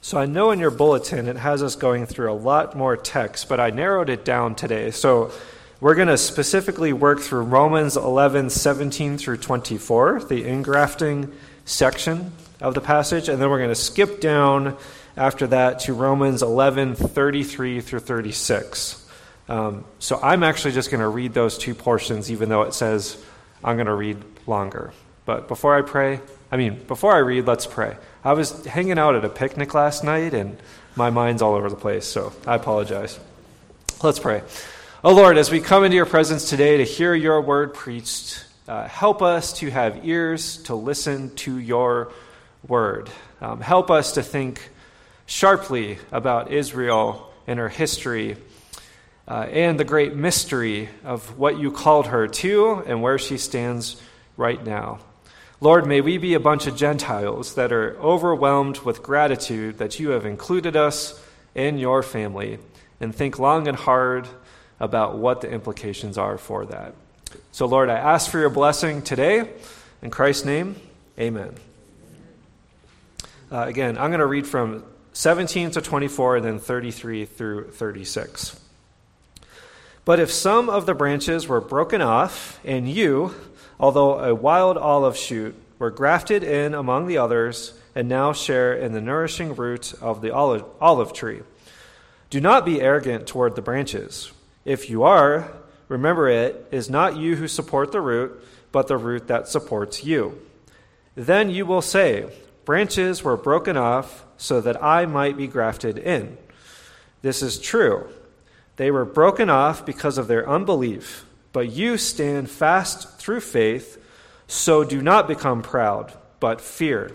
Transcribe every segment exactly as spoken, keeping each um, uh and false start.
So I know in your bulletin it has us going through a lot more text, but I narrowed it down today. So we're going to specifically work through Romans eleven, seventeen through twenty-four, the engrafting section of the passage, and then we're going to skip down after that to Romans eleven, thirty-three through thirty-six. Um, so I'm actually just going to read those two portions, even though it says I'm going to read longer. But before I pray, I mean, before I read, let's pray. I was hanging out at a picnic last night, and my mind's all over the place, so I apologize. Let's pray. Oh Lord, as we come into your presence today to hear your word preached, uh, help us to have ears to listen to your word. Um, help us to think sharply about Israel and her history uh, and the great mystery of what you called her to and where she stands right now. Lord, may we be a bunch of Gentiles that are overwhelmed with gratitude that you have included us in your family, and think long and hard about what the implications are for that. So, Lord, I ask for your blessing today. In Christ's name, amen. Uh, again, I'm going to read from seventeen to twenty-four and then thirty-three through thirty-six. But if some of the branches were broken off, and you, although a wild olive shoot, were grafted in among the others, and now share in the nourishing root of the olive, olive tree. Do not be arrogant toward the branches. If you are, remember it is not you who support the root, but the root that supports you. Then you will say, branches were broken off so that I might be grafted in. This is true. They were broken off because of their unbelief. But you stand fast through faith, so do not become proud, but fear.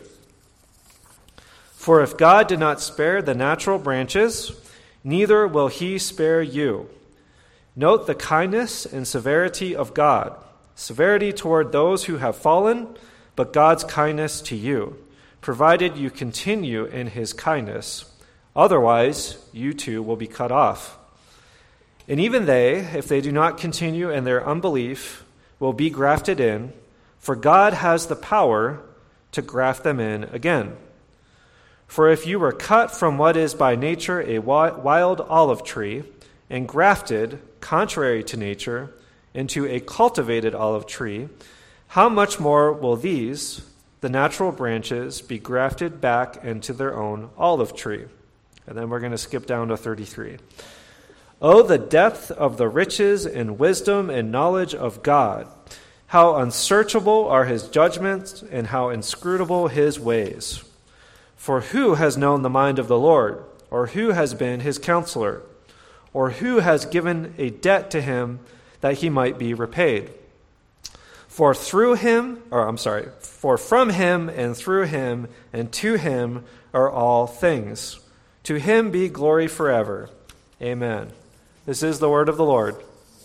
For if God did not spare the natural branches, neither will he spare you. Note the kindness and severity of God, severity toward those who have fallen, but God's kindness to you, provided you continue in his kindness. Otherwise, you too will be cut off. And even they, if they do not continue in their unbelief, will be grafted in, for God has the power to graft them in again. For if you were cut from what is by nature a wild olive tree, and grafted, contrary to nature, into a cultivated olive tree, how much more will these, the natural branches, be grafted back into their own olive tree? And then we're going to skip down to thirty-three. Oh, the depth of the riches and wisdom and knowledge of God! How unsearchable are his judgments, and how inscrutable his ways! For who has known the mind of the Lord, or who has been his counselor, or who has given a debt to him that he might be repaid? For through him, or I'm sorry, for from him and through him and to him are all things. To him be glory forever. Amen. This is the word of the Lord.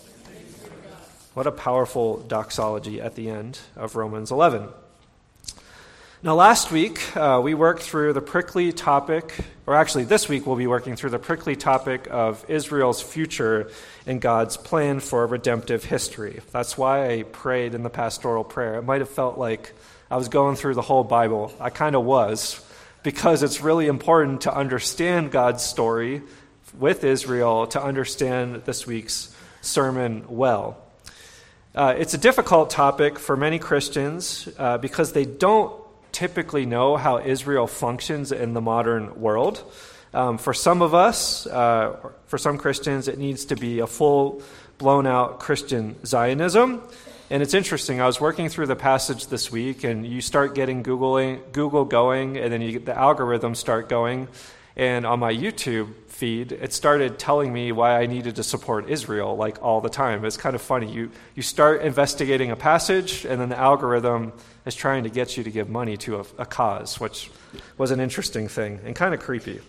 What a powerful doxology at the end of Romans eleven. Now, last week, uh, we worked through the prickly topic, or actually this week we'll be working through the prickly topic of Israel's future and God's plan for redemptive history. That's why I prayed in the pastoral prayer. It might have felt like I was going through the whole Bible. I kind of was, because it's really important to understand God's story with Israel, to understand this week's sermon well. Uh, it's a difficult topic for many Christians uh, because they don't typically know how Israel functions in the modern world. Um, for some of us, uh, for some Christians, it needs to be a full, blown-out Christian Zionism. And it's interesting, I was working through the passage this week, and you start getting Googling, Google going, and then you get the algorithms start going. And on my YouTube feed, it started telling me why I needed to support Israel, like all the time. It's kind of funny. You you start investigating a passage, and then the algorithm is trying to get you to give money to a, a cause, which was an interesting thing and kind of creepy.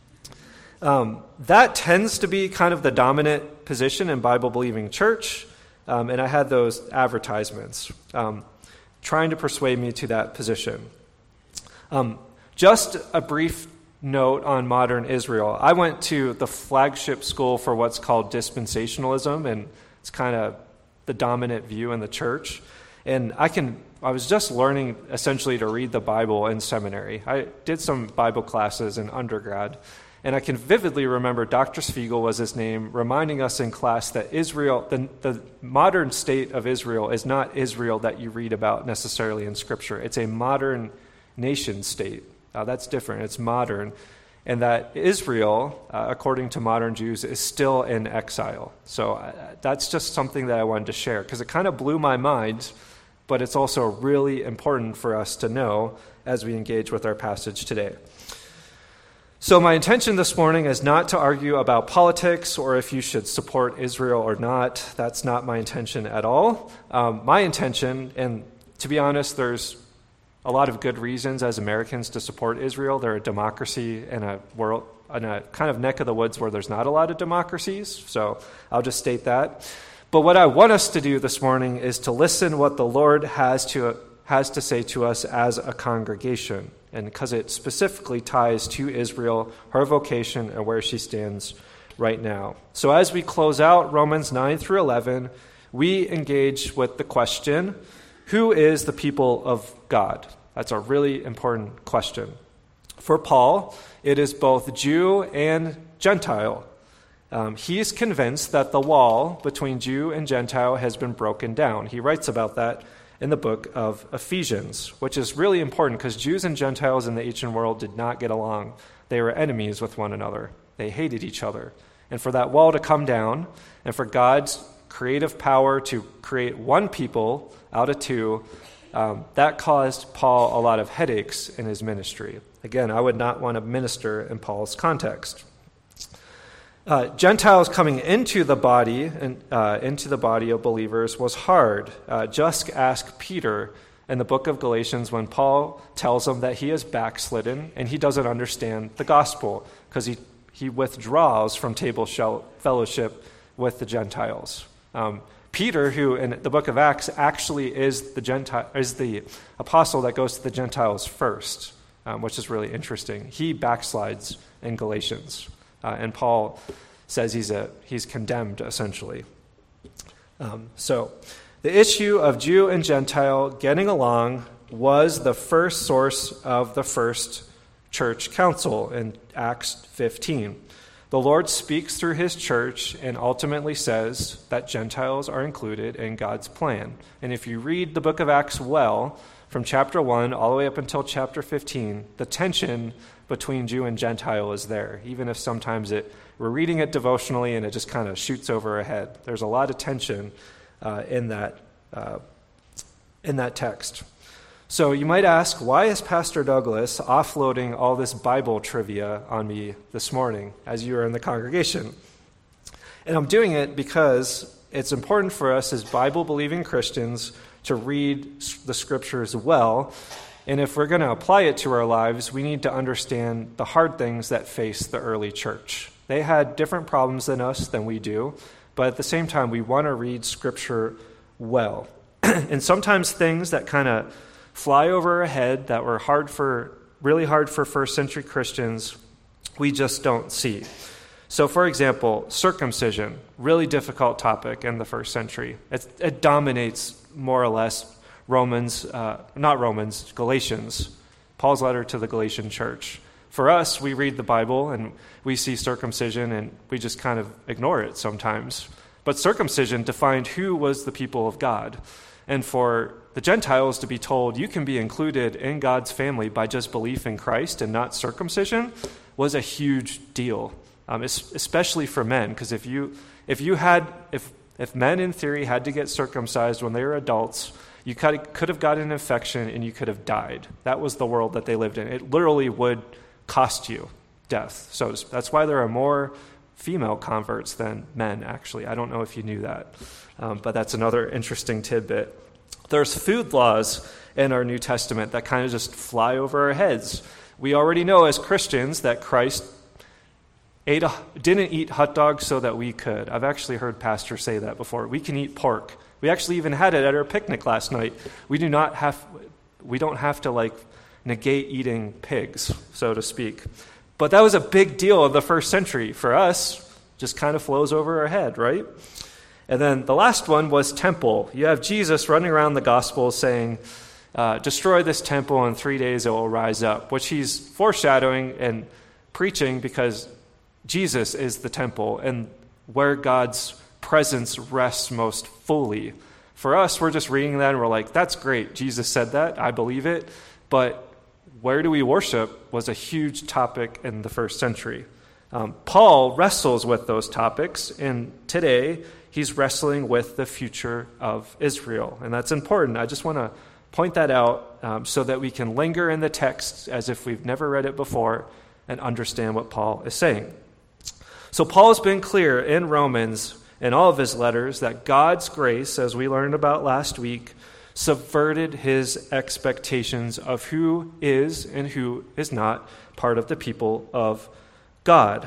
Um, that tends to be kind of the dominant position in Bible-believing church, um, and I had those advertisements um, trying to persuade me to that position. Um, just a brief note on modern Israel. I went to the flagship school for what's called dispensationalism, and it's kind of the dominant view in the church. And I can, I was just learning essentially to read the Bible in seminary. I did some Bible classes in undergrad, and I can vividly remember Doctor Spiegel was his name, reminding us in class that Israel, the, the modern state of Israel is not Israel that you read about necessarily in Scripture. It's a modern nation state. Uh, that's different. It's modern. And that Israel, uh, according to modern Jews, is still in exile. So uh, that's just something that I wanted to share, because it kind of blew my mind, but it's also really important for us to know as we engage with our passage today. So my intention this morning is not to argue about politics or if you should support Israel or not. That's not my intention at all. Um, my intention, and to be honest, there's a lot of good reasons as Americans to support Israel. They're a democracy in a world, in a kind of neck of the woods where there's not a lot of democracies. So I'll just state that. But what I want us to do this morning is to listen what the Lord has to has to say to us as a congregation, and because it specifically ties to Israel, her vocation, and where she stands right now. So as we close out Romans nine through eleven, we engage with the question, who is the people of God? That's a really important question. For Paul, it is both Jew and Gentile. Um, he is convinced that the wall between Jew and Gentile has been broken down. He writes about that in the book of Ephesians, which is really important because Jews and Gentiles in the ancient world did not get along. They were enemies with one another. They hated each other. And for that wall to come down, and for God's creative power to create one people out of two, um, that caused Paul a lot of headaches in his ministry. Again, I would not want to minister in Paul's context. Uh, Gentiles coming into the body and uh, into the body of believers was hard. Uh, just ask Peter in the book of Galatians when Paul tells him that he is backslidden and he doesn't understand the gospel because he, he withdraws from table fellowship with the Gentiles. Um, Peter, who in the book of Acts actually is the Gentile, is the apostle that goes to the Gentiles first, um, which is really interesting. He backslides in Galatians. Uh, and Paul says he's a he's condemned, essentially. Um, so the issue of Jew and Gentile getting along was the first source of the first church council in Acts fifteen. The Lord speaks through his church and ultimately says that Gentiles are included in God's plan. And if you read the book of Acts well, from chapter one all the way up until chapter fifteen, the tension between Jew and Gentile is there, even if sometimes it we're reading it devotionally and it just kind of shoots over our head. There's a lot of tension uh, in that uh, in that text. So you might ask, why is Pastor Douglas offloading all this Bible trivia on me this morning as you are in the congregation? And I'm doing it because it's important for us as Bible-believing Christians to read the Scriptures well. And if we're going to apply it to our lives, we need to understand the hard things that face the early church. They had different problems than us, than we do, but at the same time, we want to read Scripture well. And sometimes things that kind of fly over our head that were hard for, really hard for first century Christians, we just don't see. So, for example, circumcision, really difficult topic in the first century. It, it dominates more or less Romans, uh, not Romans, Galatians, Paul's letter to the Galatian church. For us, we read the Bible and we see circumcision and we just kind of ignore it sometimes. But circumcision defined who was the people of God. And for the Gentiles to be told you can be included in God's family by just belief in Christ and not circumcision was a huge deal, um, especially for men. Because if you if you had if if men in theory had to get circumcised when they were adults, you could have gotten an infection and you could have died. That was the world that they lived in. It literally would cost you death. So that's why there are more female converts than men, actually. I don't know if you knew that, um, but that's another interesting tidbit. There's food laws in our New Testament that kind of just fly over our heads. We already know as Christians that Christ ate a, didn't eat hot dogs so that we could. I've actually heard pastors say that before. We can eat pork. We actually even had it at our picnic last night. We do not have, we don't have to like negate eating pigs, so to speak. But that was a big deal of the first century. For us, just kind of flows over our head, right? And then the last one was temple. You have Jesus running around the gospel saying, uh, destroy this temple, in three days it will rise up, which he's foreshadowing and preaching because Jesus is the temple and where God's presence rests most fully. For us, we're just reading that and we're like, that's great. Jesus said that. I believe it. But where do we worship was a huge topic in the first century. Um, Paul wrestles with those topics, and today he's wrestling with the future of Israel. And that's important. I just want to point that out um, so that we can linger in the text as if we've never read it before and understand what Paul is saying. So Paul's been clear in Romans in all of his letters that God's grace, as we learned about last week, subverted his expectations of who is and who is not part of the people of God.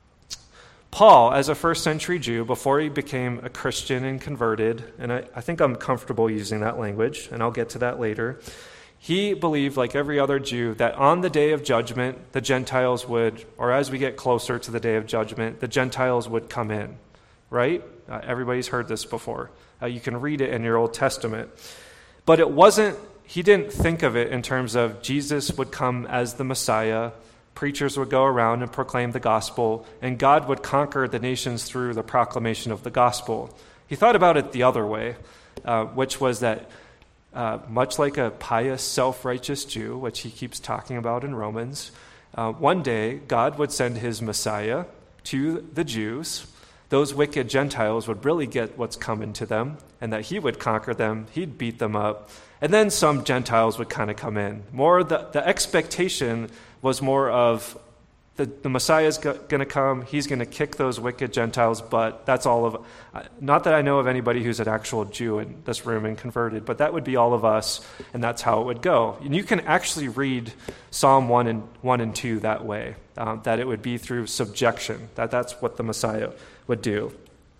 Paul, as a first century Jew, before he became a Christian and converted, and I, I think I'm comfortable using that language, and I'll get to that later, he believed, like every other Jew, that on the day of judgment, the Gentiles would, or as we get closer to the day of judgment, the Gentiles would come in, right? Uh, everybody's heard this before. Uh, you can read it in your Old Testament. But it wasn't, he didn't think of it in terms of Jesus would come as the Messiah, preachers would go around and proclaim the gospel, and God would conquer the nations through the proclamation of the gospel. He thought about it the other way, uh, which was that uh, much like a pious, self-righteous Jew, which he keeps talking about in Romans, uh, one day God would send his Messiah to the Jews. Those wicked Gentiles would really get what's coming to them, and that he would conquer them, he'd beat them up, and then some Gentiles would kind of come in. More the, the expectation was more of the, the Messiah's go, going to come, he's going to kick those wicked Gentiles' butt. That's all of, not that I know of anybody who's an actual Jew in this room and converted, but that would be all of us, and that's how it would go. And you can actually read Psalm one and one and two that way, um, that it would be through subjection, that that's what the Messiah would do.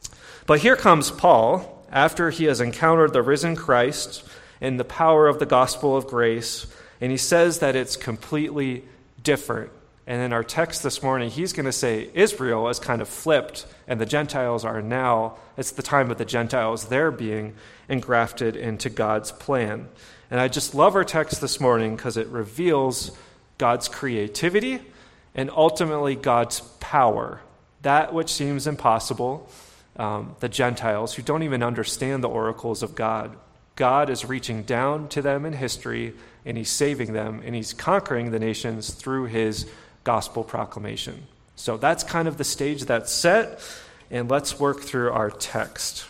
But here comes Paul, after he has encountered the risen Christ and the power of the gospel of grace, and he says that it's completely different. And in our text this morning, he's going to say Israel is kind of flipped, and the Gentiles are now, it's the time of the Gentiles, they're being engrafted into God's plan. And I just love our text this morning because it reveals God's creativity and ultimately God's power. That which seems impossible, um, the Gentiles who don't even understand the oracles of God, God is reaching down to them in history, and he's saving them, and he's conquering the nations through his gospel proclamation. So that's kind of the stage that's set, and let's work through our text.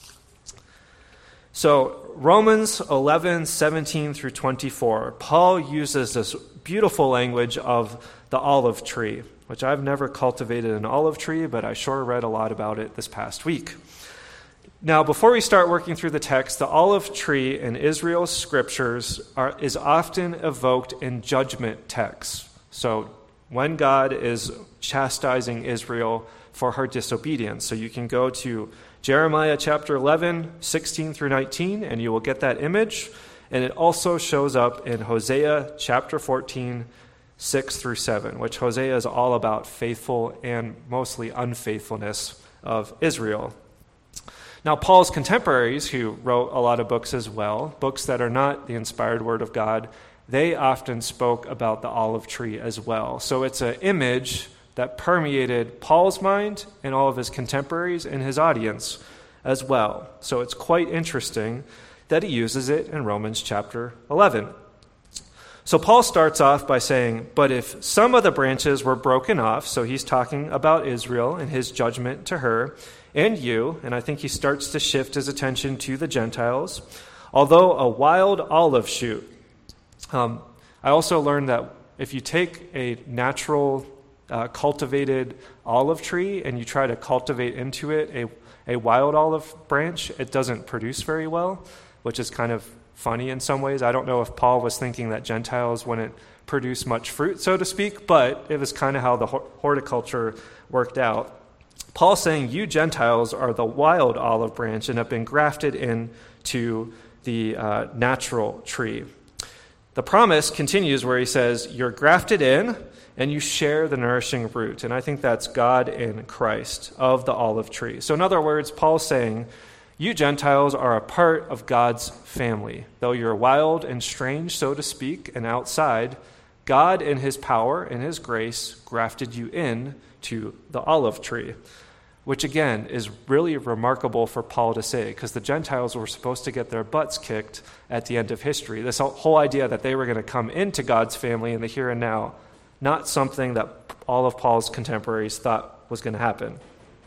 So Romans eleven, seventeen through twenty-four, Paul uses this beautiful language of the olive tree, which I've never cultivated an olive tree, but I sure read a lot about it this past week. Now, before we start working through the text, the olive tree in Israel's scriptures are, is often evoked in judgment texts. So when God is chastising Israel for her disobedience. So you can go to Jeremiah chapter eleven, sixteen through nineteen, and you will get that image. And it also shows up in Hosea chapter fourteen, six through seven, which Hosea is all about faithful and mostly unfaithfulness of Israel. Now, Paul's contemporaries, who wrote a lot of books as well, books that are not the inspired word of God, they often spoke about the olive tree as well. So it's an image that permeated Paul's mind and all of his contemporaries and his audience as well. So it's quite interesting that he uses it in Romans chapter eleven. So Paul starts off by saying, but if some of the branches were broken off, so he's talking about Israel and his judgment to her and you, and I think he starts to shift his attention to the Gentiles, although a wild olive shoot. Um, I also learned that if you take a natural uh, cultivated olive tree and you try to cultivate into it a, a wild olive branch, it doesn't produce very well, which is kind of funny in some ways. I don't know if Paul was thinking that Gentiles wouldn't produce much fruit, so to speak, but it was kind of how the horticulture worked out. Paul's saying, you Gentiles are the wild olive branch and have been grafted into the uh, natural tree. The promise continues where he says, you're grafted in, and you share the nourishing root. And I think that's God in Christ of the olive tree. So in other words, Paul's saying, you Gentiles are a part of God's family. Though you're wild and strange, so to speak, and outside, God in his power and his grace grafted you in to the olive tree, which again is really remarkable for Paul to say, because the Gentiles were supposed to get their butts kicked at the end of history. This whole idea that they were going to come into God's family in the here and now, not something that all of Paul's contemporaries thought was going to happen.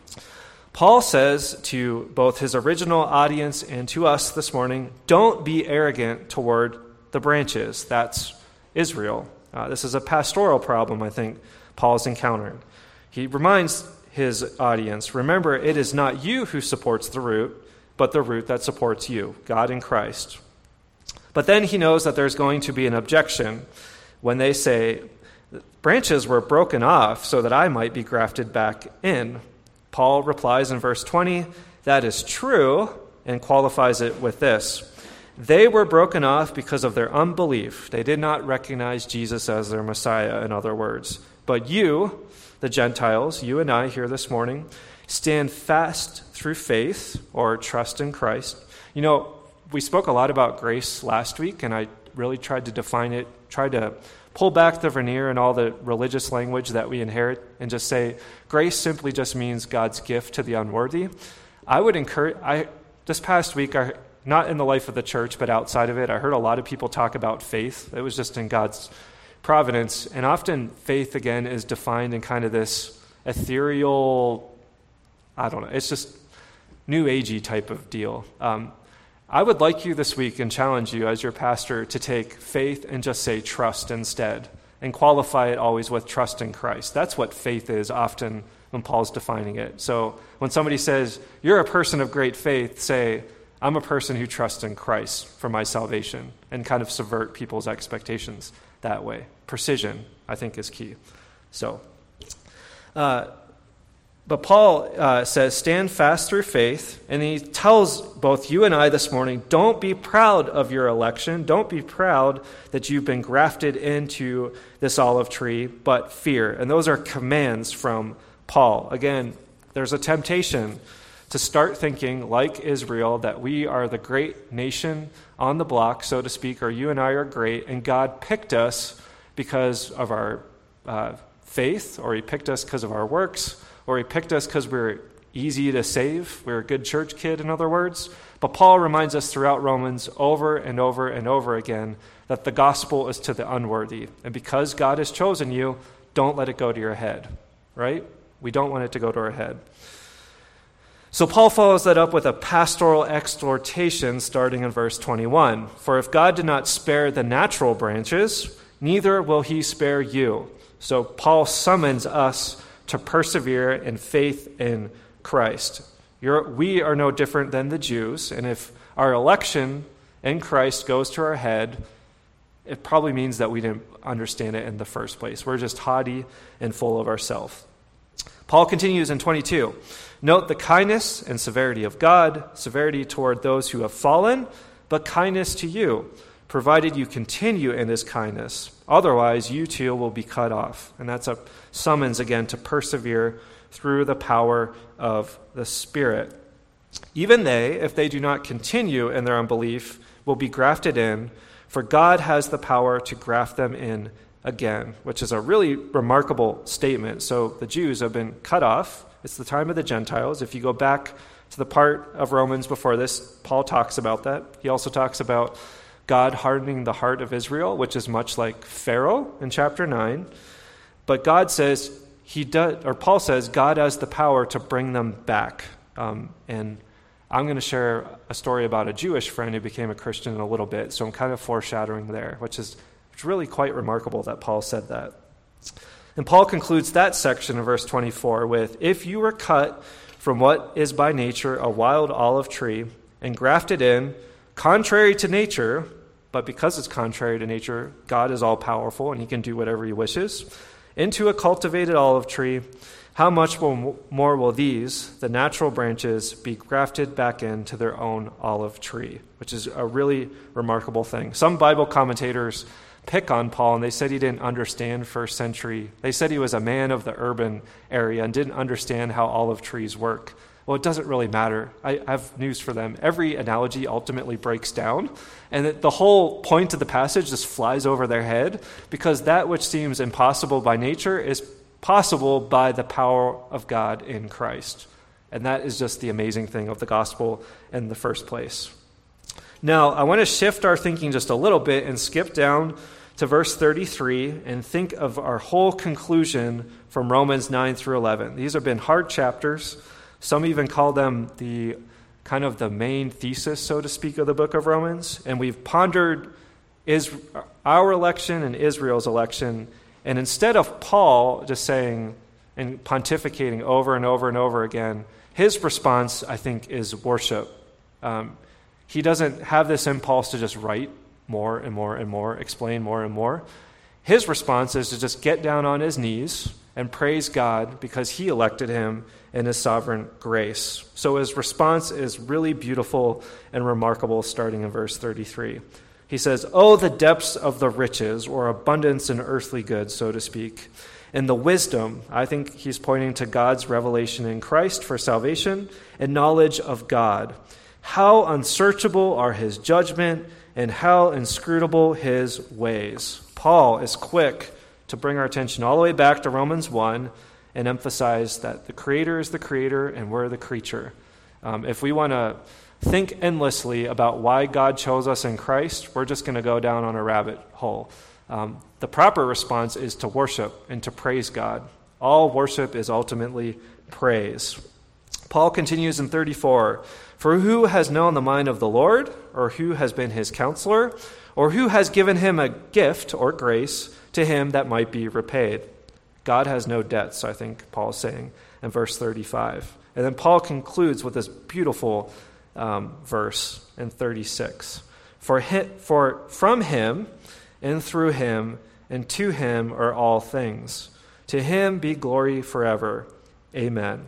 Paul says to both his original audience and to us this morning, don't be arrogant toward the branches. That's Israel. Uh, this is a pastoral problem, I think, Paul's encountered. He reminds his audience, remember, it is not you who supports the root, but the root that supports you, God in Christ. But then he knows that there's going to be an objection when they say, branches were broken off so that I might be grafted back in. Paul replies in verse twenty, that is true, and qualifies it with this. They were broken off because of their unbelief. They did not recognize Jesus as their Messiah, in other words. But you, the Gentiles, you and I here this morning, stand fast through faith or trust in Christ. You know, we spoke a lot about grace last week, and I really tried to define it, tried to pull back the veneer and all the religious language that we inherit and just say, grace simply just means God's gift to the unworthy. I would encourage, I this past week, I, not in the life of the church, but outside of it, I heard a lot of people talk about faith. It was just in God's providence. And often faith, again, is defined in kind of this ethereal, I don't know, it's just new agey type of deal. Um, I would like you this week and challenge you as your pastor to take faith and just say trust instead and qualify it always with trust in Christ. That's what faith is often when Paul's defining it. So when somebody says, you're a person of great faith, say, I'm a person who trusts in Christ for my salvation, and kind of subvert people's expectations that way. Precision, I think, is key. So, uh, But Paul uh, says, stand fast through faith, and he tells both you and I this morning, don't be proud of your election. Don't be proud that you've been grafted into this olive tree, but fear. And those are commands from Paul. Again, there's a temptation to start thinking, like Israel, that we are the great nation on the block, so to speak, or you and I are great, and God picked us because of our uh, faith, or he picked us because of our works, or he picked us because we were easy to save. We were a good church kid, in other words. But Paul reminds us throughout Romans over and over and over again that the gospel is to the unworthy. And because God has chosen you, don't let it go to your head, right? We don't want it to go to our head. So Paul follows that up with a pastoral exhortation starting in verse twenty-one. For if God did not spare the natural branches, neither will he spare you. So Paul summons us to persevere in faith in Christ. You're, we are no different than the Jews, and if our election in Christ goes to our head, it probably means that we didn't understand it in the first place. We're just haughty and full of ourselves. Paul continues in twenty-two. Note the kindness and severity of God, severity toward those who have fallen, but kindness to you, provided you continue in his kindness. Otherwise, you too will be cut off. And that's a summons, again, to persevere through the power of the Spirit. Even they, if they do not continue in their unbelief, will be grafted in, for God has the power to graft them in again, which is a really remarkable statement. So the Jews have been cut off. It's the time of the Gentiles. If you go back to the part of Romans before this, Paul talks about that. He also talks about God hardening the heart of Israel, which is much like Pharaoh in chapter nine. But God says, he does, or Paul says, God has the power to bring them back. Um, and I'm going to share a story about a Jewish friend who became a Christian in a little bit. So I'm kind of foreshadowing there, which is it's really quite remarkable that Paul said that. And Paul concludes that section in verse twenty-four with, if you were cut from what is by nature a wild olive tree and grafted in, contrary to nature, but because it's contrary to nature, God is all-powerful and he can do whatever he wishes, into a cultivated olive tree, how much more will these, the natural branches, be grafted back into their own olive tree, which is a really remarkable thing. Some Bible commentators pick on Paul, and they said he didn't understand first century. They said he was a man of the urban area and didn't understand how olive trees work. Well, it doesn't really matter. I have news for them. Every analogy ultimately breaks down, and the whole point of the passage just flies over their head, because that which seems impossible by nature is possible by the power of God in Christ. And that is just the amazing thing of the gospel in the first place. Now, I want to shift our thinking just a little bit and skip down to verse thirty-three and think of our whole conclusion from Romans nine through eleven. These have been hard chapters. Some even call them the kind of the main thesis, so to speak, of the book of Romans. And we've pondered is our election and Israel's election. And instead of Paul just saying and pontificating over and over and over again, his response, I think, is worship. Um, he doesn't have this impulse to just write more and more and more, explain more and more. His response is to just get down on his knees and praise God because he elected him in his sovereign grace. So his response is really beautiful and remarkable, starting in verse thirty-three. He says, "Oh, the depths of the riches, or abundance in earthly goods, so to speak, and the wisdom," I think he's pointing to God's revelation in Christ for salvation, "and knowledge of God. How unsearchable are his judgment, and how inscrutable his ways." Paul is quick to bring our attention all the way back to Romans one and emphasize that the Creator is the Creator and we're the creature. Um, if we want to think endlessly about why God chose us in Christ, we're just going to go down on a rabbit hole. Um, the proper response is to worship and to praise God. All worship is ultimately praise. Paul continues in thirty-four, "For who has known the mind of the Lord, or who has been his counselor, or who has given him a gift or grace to him that might be repaid?" God has no debts, I think Paul is saying in verse thirty-five. And then Paul concludes with this beautiful um, verse in thirty-six. For, him, for from him and through him and to him are all things. To him be glory forever. Amen.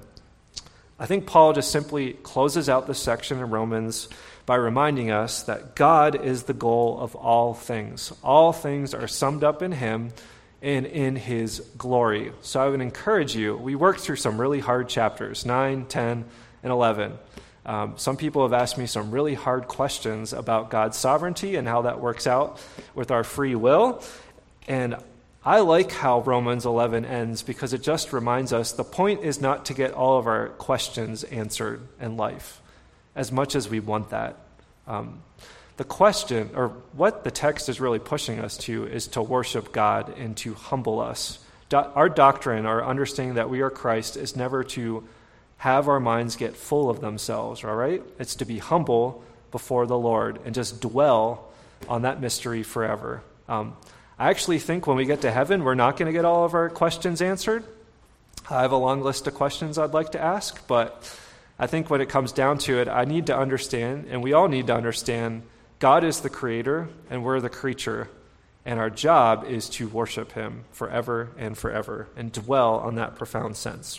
I think Paul just simply closes out this section in Romans by reminding us that God is the goal of all things. All things are summed up in him and in his glory. So I would encourage you, we worked through some really hard chapters, nine, ten, and eleven. Um, some people have asked me some really hard questions about God's sovereignty and how that works out with our free will. And I like how Romans eleven ends because it just reminds us the point is not to get all of our questions answered in life, as much as we want that. Um, the question, or what the text is really pushing us to, is to worship God and to humble us. Do- our doctrine, our understanding that we are Christ, is never to have our minds get full of themselves, all right? It's to be humble before the Lord and just dwell on that mystery forever. Um, I actually think when we get to heaven, we're not going to get all of our questions answered. I have a long list of questions I'd like to ask, but I think when it comes down to it, I need to understand, and we all need to understand, God is the creator and we're the creature, and our job is to worship him forever and forever and dwell on that profound sense.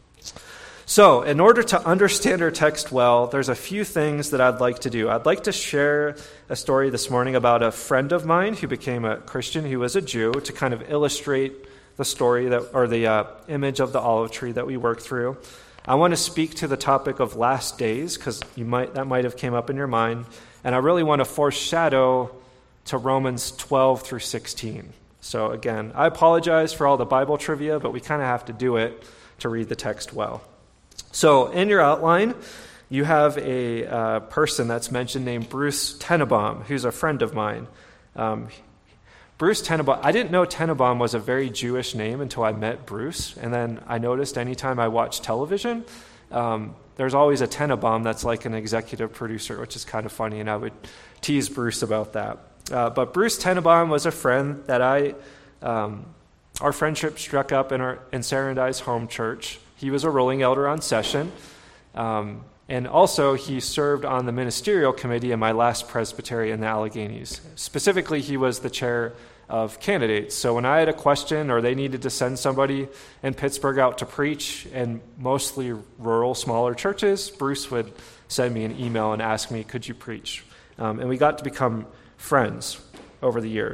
So, in order to understand our text well, there's a few things that I'd like to do. I'd like to share a story this morning about a friend of mine who became a Christian, who was a Jew, to kind of illustrate the story that, or the uh, image of the olive tree that we worked through. I want to speak to the topic of last days, because you might that might have came up in your mind, and I really want to foreshadow to Romans twelve through sixteen. So again, I apologize for all the Bible trivia, but we kind of have to do it to read the text well. So in your outline, you have a uh, person that's mentioned named Bruce Tenenbaum, who's a friend of mine. Um, Bruce Tenenbaum, I didn't know Tenenbaum was a very Jewish name until I met Bruce, and then I noticed anytime I watch television, um, there's always a Tenenbaum that's like an executive producer, which is kind of funny, and I would tease Bruce about that. Uh, but Bruce Tenenbaum was a friend that I, um, our friendship struck up in, our, in Sarah and I's home church. He was a ruling elder on session, um, and also he served on the ministerial committee in my last presbytery in the Alleghenies. Specifically, he was the chair of candidates. So when I had a question or they needed to send somebody in Pittsburgh out to preach in mostly rural, smaller churches, Bruce would send me an email and ask me, could you preach? Um, and we got to become friends over the years.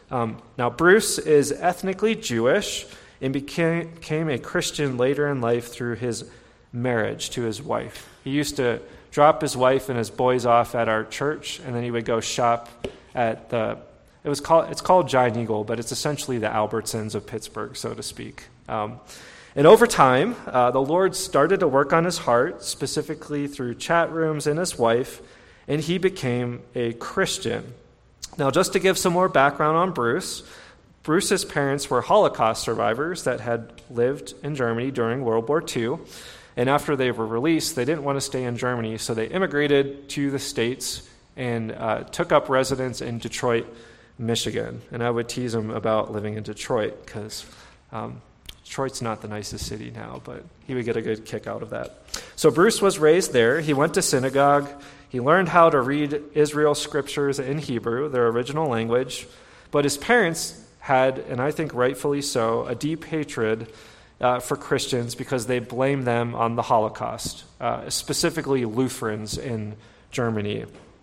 Um, now, Bruce is ethnically Jewish and became, became a Christian later in life through his marriage to his wife. He used to drop his wife and his boys off at our church, and then he would go shop at the, it was called, it's called Giant Eagle, but it's essentially the Albertsons of Pittsburgh, so to speak. Um, and over time, uh, the Lord started to work on his heart, specifically through chat rooms and his wife, and he became a Christian. Now, just to give some more background on Bruce, Bruce's parents were Holocaust survivors that had lived in Germany during World War Two. And after they were released, they didn't want to stay in Germany, so they immigrated to the States and uh, took up residence in Detroit, Michigan. And I would tease him about living in Detroit, because um, Detroit's not the nicest city now, but he would get a good kick out of that. So Bruce was raised there. He went to synagogue. He learned how to read Israel's scriptures in Hebrew, their original language. But his parents had, and I think rightfully so, a deep hatred Uh, for Christians because they blame them on the Holocaust, uh, specifically Lutherans in Germany.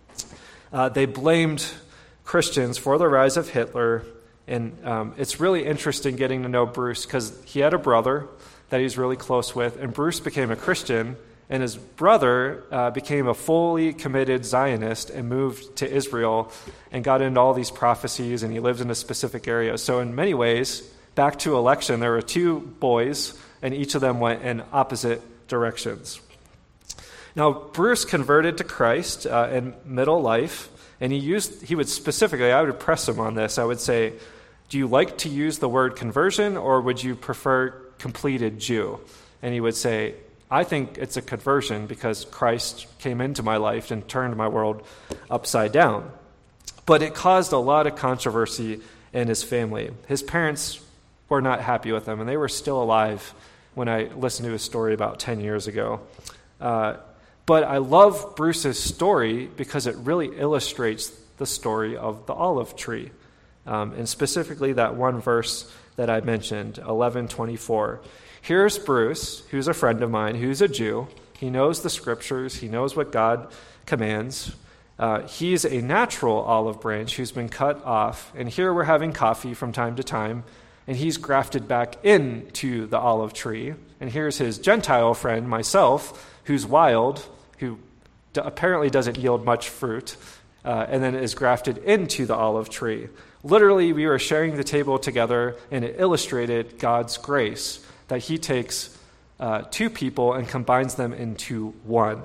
Uh, they blamed Christians for the rise of Hitler, and um, it's really interesting getting to know Bruce because he had a brother that he's really close with, and Bruce became a Christian, and his brother uh, became a fully committed Zionist and moved to Israel and got into all these prophecies, and he lived in a specific area. So in many ways, back to election, there were two boys, and each of them went in opposite directions. Now, Bruce converted to Christ uh, in middle life, and he used, he would specifically, I would press him on this, I would say, do you like to use the word conversion, or would you prefer completed Jew? And he would say, I think it's a conversion because Christ came into my life and turned my world upside down. But it caused a lot of controversy in his family. His parents were not happy with him, and they were still alive when I listened to his story about ten years ago. Uh, but I love Bruce's story because it really illustrates the story of the olive tree, um, and specifically that one verse that I mentioned, eleven twenty-four. Here's Bruce, who's a friend of mine, who's a Jew. He knows the scriptures. He knows what God commands. Uh, he's a natural olive branch who's been cut off, and here we're having coffee from time to time, and he's grafted back into the olive tree. And here's his Gentile friend, myself, who's wild, who d- apparently doesn't yield much fruit, uh, and then is grafted into the olive tree. Literally, we were sharing the table together, and it illustrated God's grace, that he takes uh, two people and combines them into one.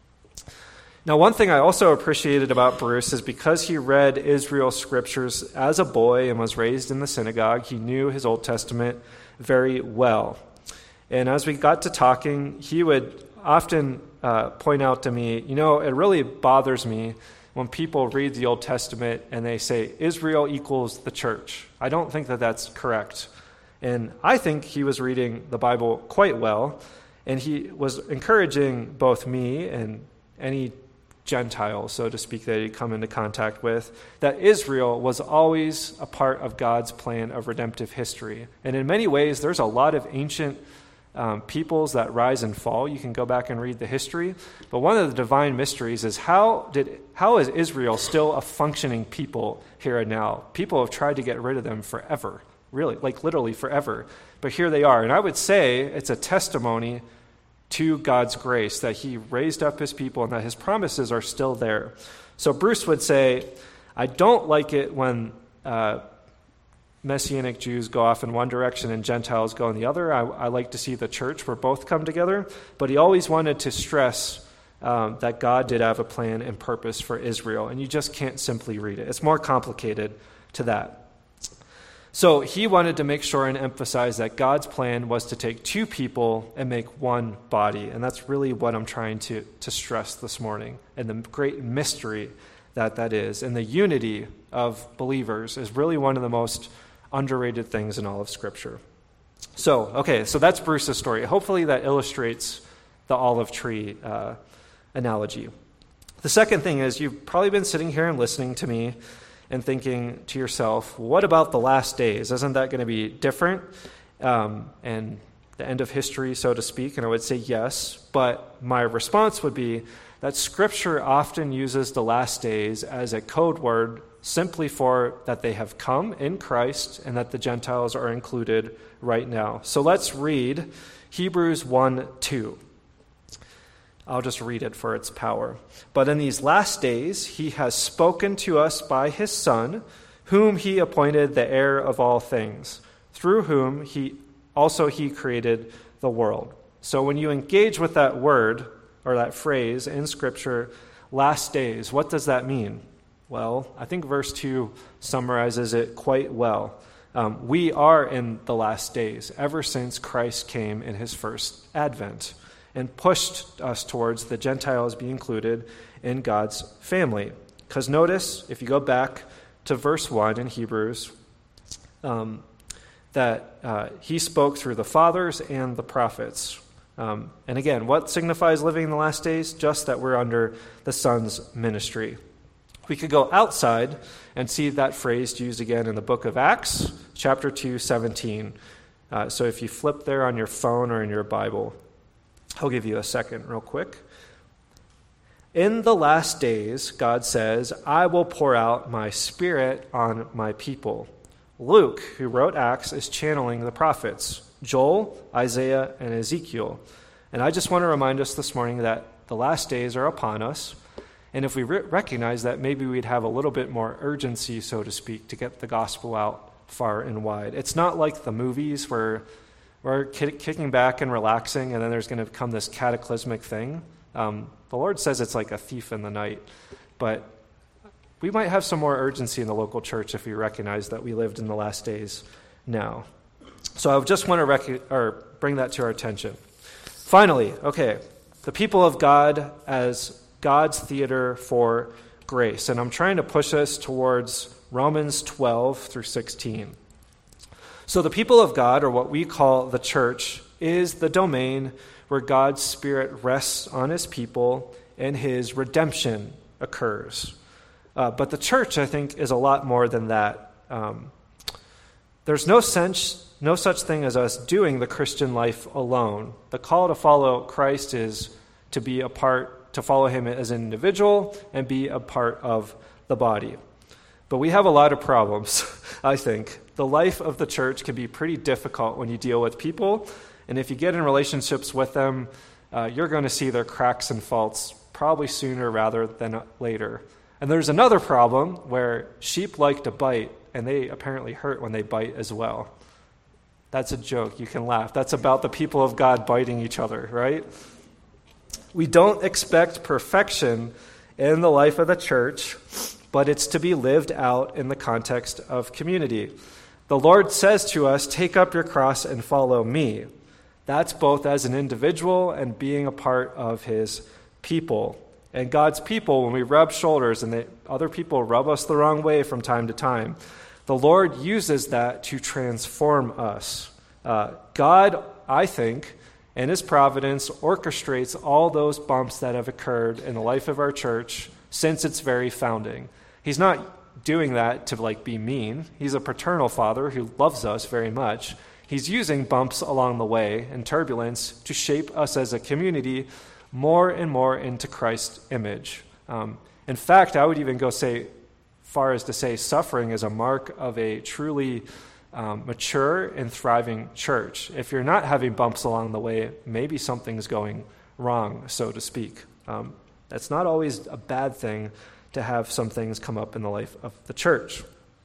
Now, one thing I also appreciated about Bruce is because he read Israel's scriptures as a boy and was raised in the synagogue, he knew his Old Testament very well. And as we got to talking, he would often uh, point out to me, you know, it really bothers me when people read the Old Testament and they say Israel equals the church. I don't think that that's correct. And I think he was reading the Bible quite well, and he was encouraging both me and any Gentile, so to speak, that he'd come into contact with, that Israel was always a part of God's plan of redemptive history. And in many ways, there's a lot of ancient um, peoples that rise and fall. You can go back and read the history. But one of the divine mysteries is how did how is Israel still a functioning people here and now? People have tried to get rid of them forever, really, like literally forever. But here they are. And I would say it's a testimony to God's grace, that he raised up his people and that his promises are still there. So Bruce would say, I don't like it when uh, Messianic Jews go off in one direction and Gentiles go in the other. I, I like to see the church where both come together. But he always wanted to stress um, that God did have a plan and purpose for Israel, and you just can't simply read it. It's more complicated to that. So he wanted to make sure and emphasize that God's plan was to take two people and make one body. And that's really what I'm trying to, to stress this morning, and the great mystery that that is. And the unity of believers is really one of the most underrated things in all of Scripture. So, okay, so that's Bruce's story. Hopefully that illustrates the olive tree uh, analogy. The second thing is, you've probably been sitting here and listening to me and thinking to yourself, what about the last days? Isn't that going to be different? Um, and the end of history, so to speak? And I would say yes, but my response would be that Scripture often uses the last days as a code word simply for that they have come in Christ and that the Gentiles are included right now. So let's read Hebrews one two. I'll just read it for its power. But in these last days he has spoken to us by his Son, whom he appointed the heir of all things, through whom he also he created the world. So when you engage with that word or that phrase in Scripture, last days, what does that mean? Well, I think verse two summarizes it quite well. Um, we are in the last days, ever since Christ came in his first advent and pushed us towards the Gentiles being included in God's family. Because notice, if you go back to verse one in Hebrews, um, that uh, he spoke through the fathers and the prophets. Um, and again, what signifies living in the last days? Just that we're under the Son's ministry. We could go outside and see that phrase used again in the book of Acts, chapter two, seventeen. Uh, so if you flip there on your phone or in your Bible, I'll give you a second real quick. In the last days, God says, I will pour out my Spirit on my people. Luke, who wrote Acts, is channeling the prophets, Joel, Isaiah, and Ezekiel. And I just want to remind us this morning that the last days are upon us. And if we re- recognize that, maybe we'd have a little bit more urgency, so to speak, to get the gospel out far and wide. It's not like the movies where we're ki- kicking back and relaxing, and then there's going to come this cataclysmic thing. Um, the Lord says it's like a thief in the night. But we might have some more urgency in the local church if we recognize that we lived in the last days now. So I just want to rec- or bring that to our attention. Finally, okay, the people of God as God's theater for grace. And I'm trying to push us towards Romans twelve through sixteen. So the people of God, or what we call the church, is the domain where God's Spirit rests on his people and his redemption occurs. Uh, but the church, I think, is a lot more than that. Um, there's no sense, no such thing as us doing the Christian life alone. The call to follow Christ is to be a part to follow him as an individual and be a part of the body. But we have a lot of problems, I think. The life of the church can be pretty difficult when you deal with people, and if you get in relationships with them, uh, you're going to see their cracks and faults probably sooner rather than later. And there's another problem where sheep like to bite, and they apparently hurt when they bite as well. That's a joke. You can laugh. That's about the people of God biting each other, right? We don't expect perfection in the life of the church, but it's to be lived out in the context of community. The Lord says to us, take up your cross and follow me. That's both as an individual and being a part of his people. And God's people, when we rub shoulders and they, other people rub us the wrong way from time to time, the Lord uses that to transform us. Uh, God, I think, in his providence, orchestrates all those bumps that have occurred in the life of our church since its very founding. He's not doing that to like be mean. He's a paternal father who loves us very much. He's using bumps along the way and turbulence to shape us as a community more and more into Christ's image. Um, in fact, I would even go say, far as to say, suffering is a mark of a truly Um, mature and thriving church. If you're not having bumps along the way, maybe something's going wrong, so to speak. Um, that's not always a bad thing to have some things come up in the life of the church.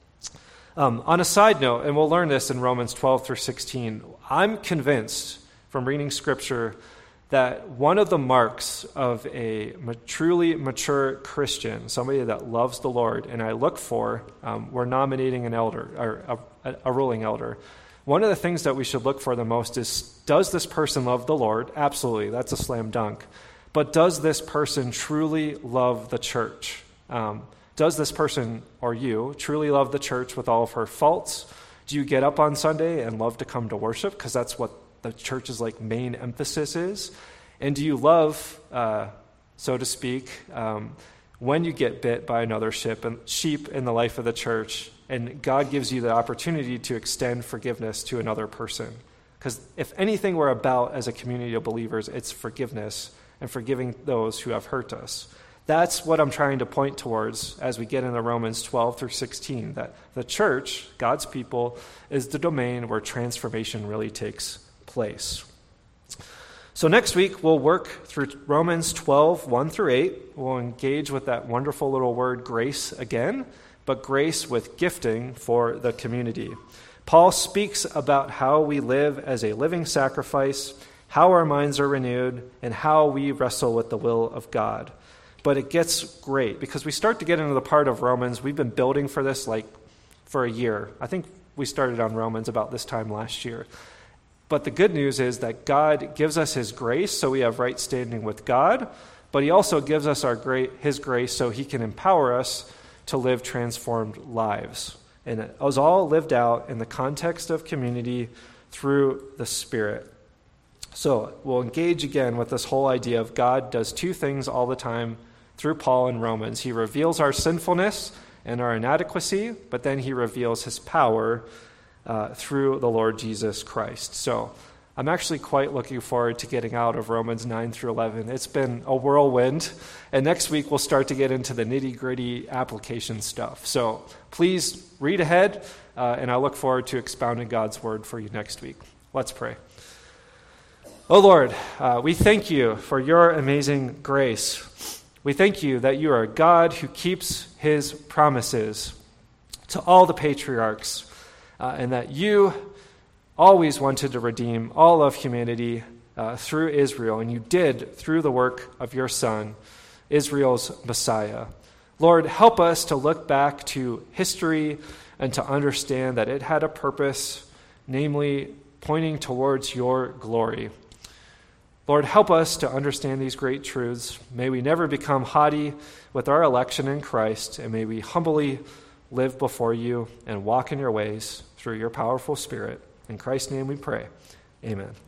Um, on a side note, and we'll learn this in Romans twelve through sixteen, I'm convinced from reading Scripture that one of the marks of a truly mature Christian, somebody that loves the Lord, and I look for, um, we're nominating an elder, or a, a ruling elder. One of the things that we should look for the most is, does this person love the Lord? Absolutely, that's a slam dunk. But does this person truly love the church? Um, does this person, or you, truly love the church with all of her faults? Do you get up on Sunday and love to come to worship? Because that's what the church's like main emphasis is. And do you love, uh, so to speak, um, when you get bit by another sheep, and sheep in the life of the church, and God gives you the opportunity to extend forgiveness to another person? Because if anything we're about as a community of believers, it's forgiveness and forgiving those who have hurt us. That's what I'm trying to point towards as we get into Romans twelve through sixteen, that the church, God's people, is the domain where transformation really takes place. So next week, we'll work through Romans twelve, one through eight. We'll engage with that wonderful little word grace again, but grace with gifting for the community. Paul speaks about how we live as a living sacrifice, how our minds are renewed, and how we wrestle with the will of God. But it gets great because we start to get into the part of Romans. We've been building for this like for a year. I think we started on Romans about this time last year. But the good news is that God gives us his grace so we have right standing with God, but he also gives us our great, his grace so he can empower us to live transformed lives. And it was all lived out in the context of community through the Spirit. So we'll engage again with this whole idea of God does two things all the time through Paul in Romans. He reveals our sinfulness and our inadequacy, but then he reveals his power uh, through the Lord Jesus Christ. So I'm actually quite looking forward to getting out of Romans nine through eleven. It's been a whirlwind, and next week we'll start to get into the nitty-gritty application stuff. So please read ahead, uh, and I look forward to expounding God's word for you next week. Let's pray. Oh Lord, uh, we thank you for your amazing grace. We thank you that you are a God who keeps his promises to all the patriarchs, uh, and that you always wanted to redeem all of humanity uh, through Israel, and you did through the work of your Son, Israel's Messiah. Lord, help us to look back to history and to understand that it had a purpose, namely pointing towards your glory. Lord, help us to understand these great truths. May we never become haughty with our election in Christ, and may we humbly live before you and walk in your ways through your powerful Spirit. In Christ's name we pray. Amen.